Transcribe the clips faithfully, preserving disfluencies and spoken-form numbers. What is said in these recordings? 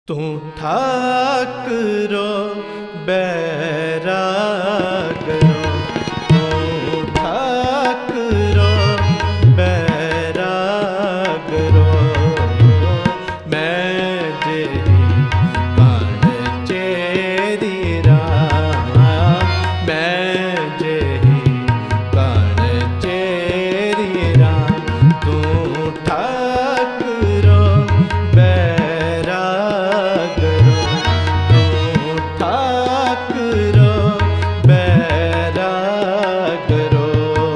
तू ठाकरो बैरागरो, तू ठाकरो बैरागरो। मैं जेरी कण चेरी राम, मैं जेरी कण चेरी राम। तू ठाकरो बैरागरो, तू ठाकरो बैरागरो।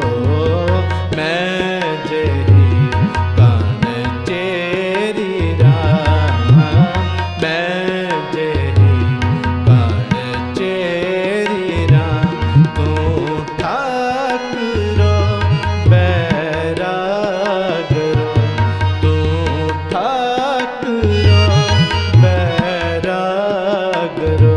मैं जेरी कण चेरी राम, मैं जेरी कण चेरी राम। तू ठाकरो बैरागरो, तू ठाकरो बैरागरो।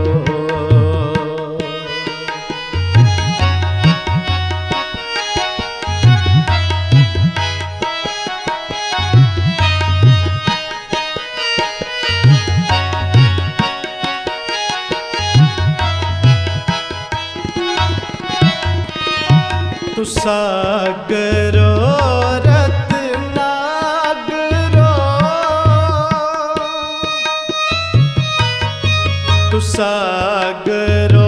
तू सागरो रत्नागरो, तू सागरो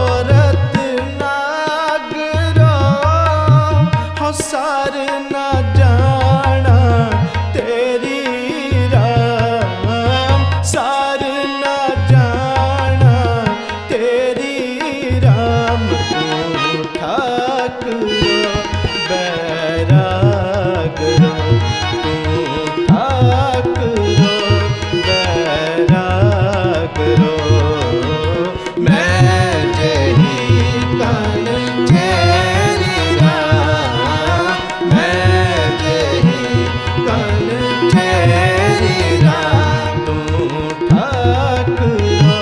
रत्नागरो। हो सार ना जाना तेरी राम, सार ना जाना तेरी राम। तू ठाकरो बैरागरो, तू ठाकरो बैरागरो। मैं जेरी कण चेरी राम, मैं जेरी कण चेरी राम। तू ठाकरो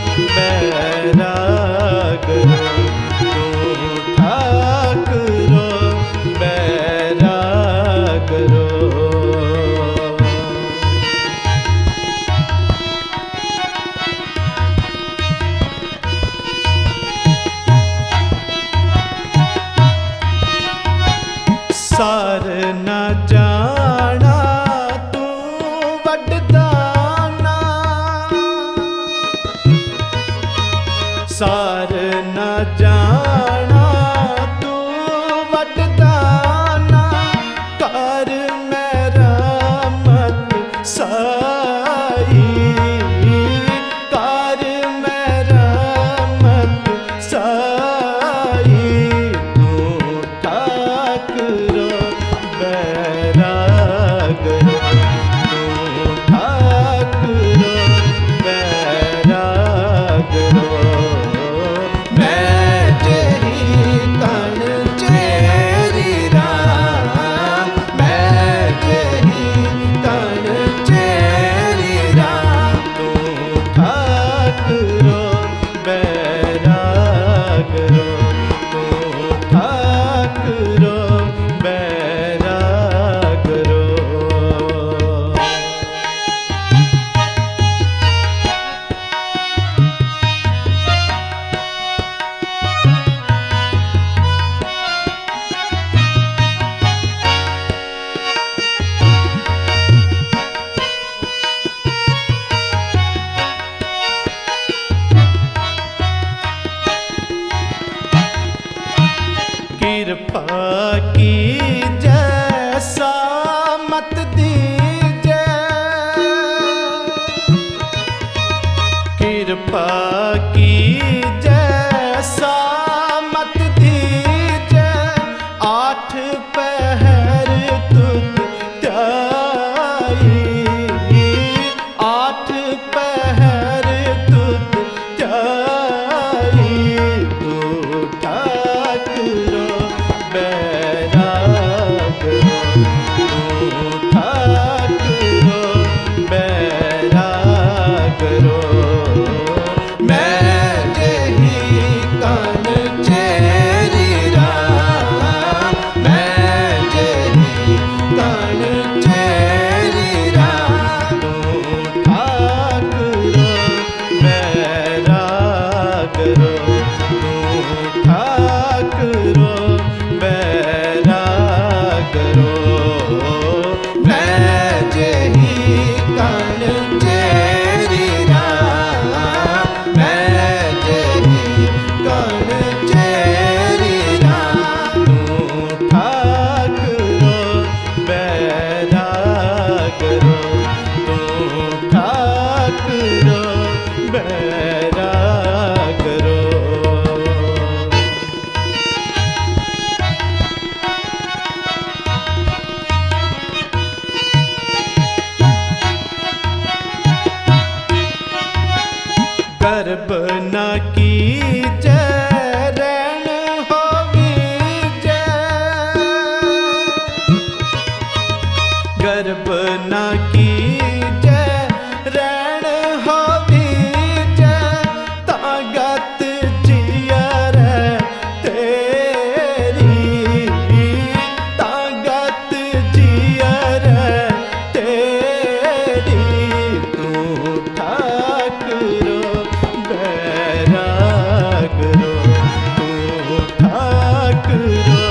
बैरागरो, तू ठाकरो बैरागरो। सार ना जाना तू वडदाना, सार ना जाना तू वडदाना। कर मेरा मत साई, कर मेरा मत साई। तू ठाकरो बैरागरो, तू ठाकरो बैरागरो। मैं जेरी कण चेरी राम, मैं जेरी कण चेरी राम। तू ठाकरो बैरागरो, तू ठाकरो बैरागरो। कृपा की जैसा मत दीजे, कृपा की जैसा मत दीजे। आठ पहर तुझ त्याई, आठ पहर तुझ त्याई। तू ठाकरो बैरागरो, तू ठाकरो बैरागरो। मैं जेरी कण चेरी राम, मैं जेरी कण चेरी राम। तू ठाकरो रो बैराग रो। गर्भ न कीजे रैन होवीजे, गर्भ न कीजे रैन होवीजे, तागत जियर तेरी, तागत जियर तेरी, तू ठाकुरो बैराग रो, तू ठाकुरो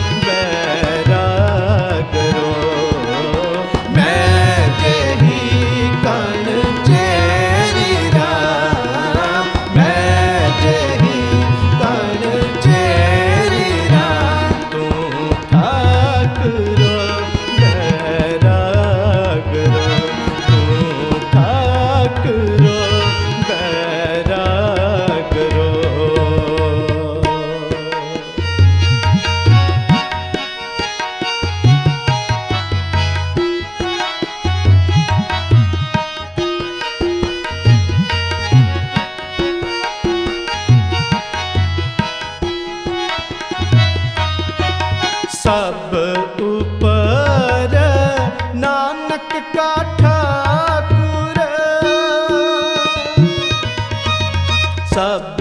बैराग रो। मैं जेही कण चेरी राम, मैं जेही कण चेरी राम, तू ठाकुरो बैराग रो, तू ठाकुरो बैराग रो। सब ऊपर नानक का ठाकुर, सब